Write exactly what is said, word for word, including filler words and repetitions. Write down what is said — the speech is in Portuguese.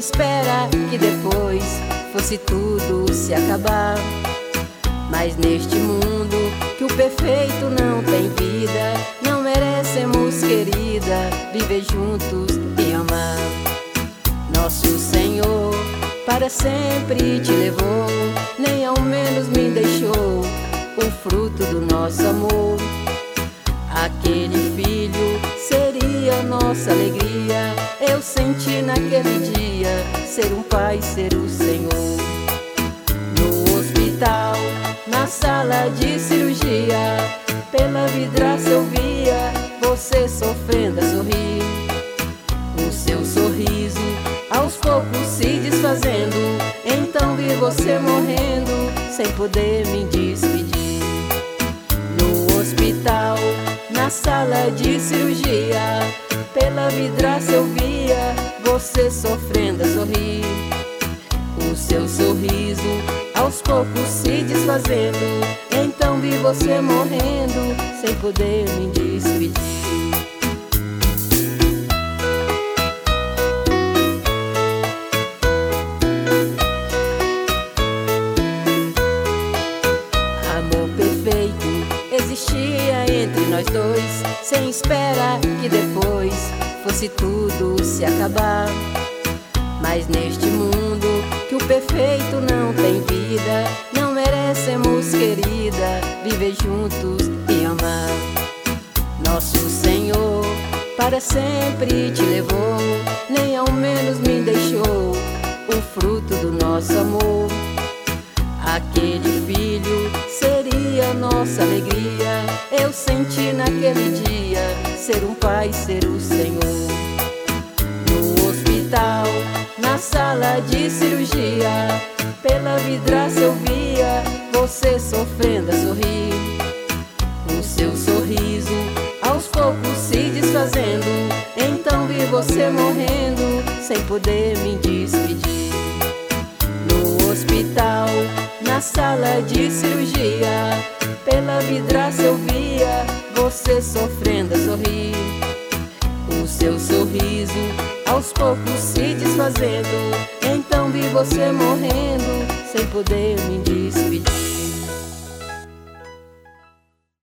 espera que depois fosse tudo se acabar. Mas neste mundo que o perfeito não tem vida, não merecemos, querida, viver juntos e amar. Nosso Senhor para sempre te levou, nem ao menos me deixou o fruto do nosso amor. Aquele filho seria nossa alegria. Eu senti naquele dia ser um pai, ser o Senhor. No hospital, na sala de cirurgia, pela vidraça eu via você sofrendo a sorrir. O seu sorriso aos poucos se desfazendo, então vi você morrendo sem poder me despedir. No hospital, na sala de cirurgia, pela vidraça eu via você sofrendo a sorrir. O seu sorriso aos poucos se desfazendo, então vi você morrendo sem poder me despedir. Amor perfeito existia entre nós dois, sem espera que depois fosse tudo se acabar. Mas neste mundo que o perfeito não tem vida, não merecemos, querida, viver juntos e amar. Nosso Senhor para sempre te levou, nem ao menos me deixou o fruto do nosso amor. Aquele filho seria nossa alegria. Eu senti naquele dia ser um pai, ser o Senhor. No hospital, na sala de cirurgia, pela vidraça eu via você sofrendo a sorrir. O seu sorriso aos poucos se desfazendo, então vi você morrendo sem poder me despedir. No hospital, na sala de cirurgia, pela vidraça eu via você sofrendo a sorrir. O seu sorriso aos poucos se desfazendo, então vi você morrendo sem poder me despedir.